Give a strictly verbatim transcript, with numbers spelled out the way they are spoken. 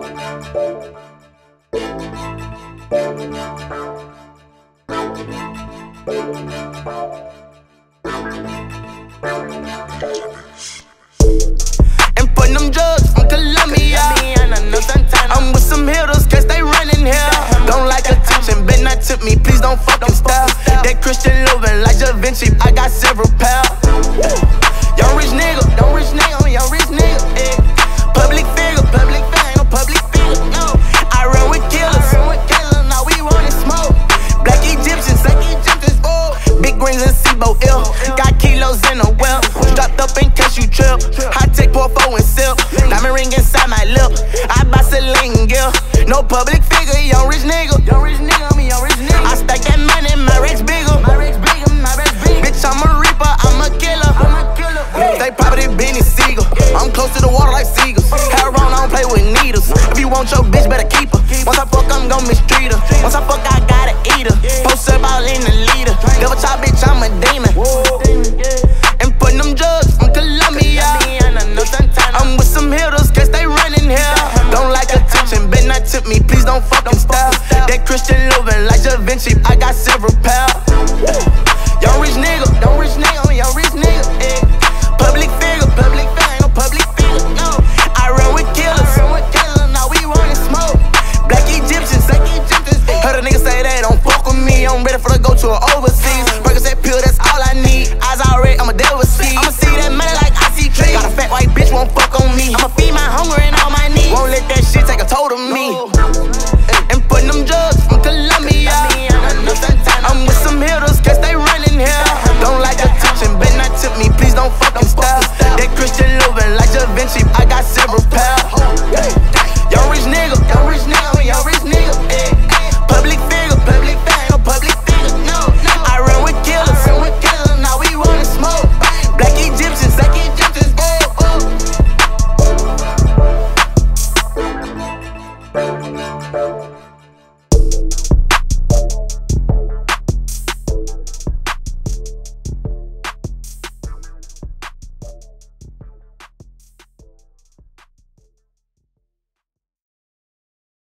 Importing them drugs from Colombia. I'm with some hitters, guess they running here. Don't like attention, bet not tip me, please don't fucking style. That Christian Louboutin like Da Vinci, I got several pals. Young rich nigga, young rich nigga, young rich nigga, eh. Public figure, public figure, ain't no public figure, no. I run with killers, now we running smoke. Black Egyptians, black Egyptians, oh. Big greens and SIBO ill, got kilos in a well. Strapped up in case you trip, high tech portfolio and silk. Diamond ring inside my lip, I buy Celine Gill. No public figure, young rich nigga, young rich nigga, me young rich nigga. I stack that money, my rich bigger, my rich bigger, my rich bigger. Bitch, I'm a reaper, I'm a killer, I'm a killer. They property Benny Siegel, I'm close to the water like seagulls. Hair on, I don't play with needles. If you want your bitch, better keep her. Once I fuck, I'm gon' mistreat her. Once I fuck, I gotta eat her. Post up all in the leader. Double chop, bitch, I'm a demon. And putting them drugs from Colombia. I'm with some hitters, guess they running here. Don't like attention, bet not tip me, please don't fucking style.